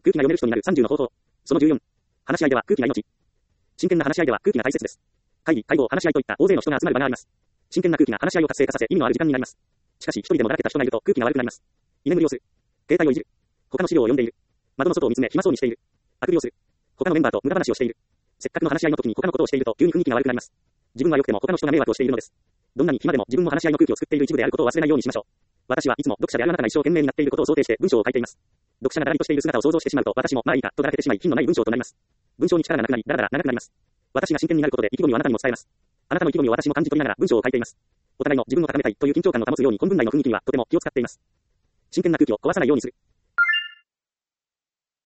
空気が読める人になる30の方法。その14。話し合いでは空気が命。真剣な話し合いでは空気が大切です。会議、会合、話し合いといった大勢の人が集まる場があります。真剣な空気が話し合いを活性化させ意味のある時間になります。しかし一人でもだらけた人がいると空気が悪くなります。居眠りをする。携帯をいじる。他の資料を読んでいる。窓の外を見つめ暇そうにしている。あくびをする。他のメンバーと無駄話をしている。せっかくの話し合いの時に他のことをしていると急に雰囲気が悪くなります。自分は良くても他の人が迷惑をしているのです。どんなに暇でも自分も話し合いの空気を作っている一部であることを忘れないようにしましょう。私はいつも読者であるあなたが一生懸命になっていることを想定して文章を書いています。読者がだらりとしている姿を想像してしまうと私もまあいいかとだらけてしまい品のない文章となります。文章に力がなくなりだらだら長くなります。私が真剣になることで意気込みをあなたにも伝えます。あなたの意気込みを私も感じ取りながら文章を書いています。お互いの自分を高めたいという緊張感を保つように本文内の雰囲気にはとても気を使っています。真剣な空気を壊さないようにする。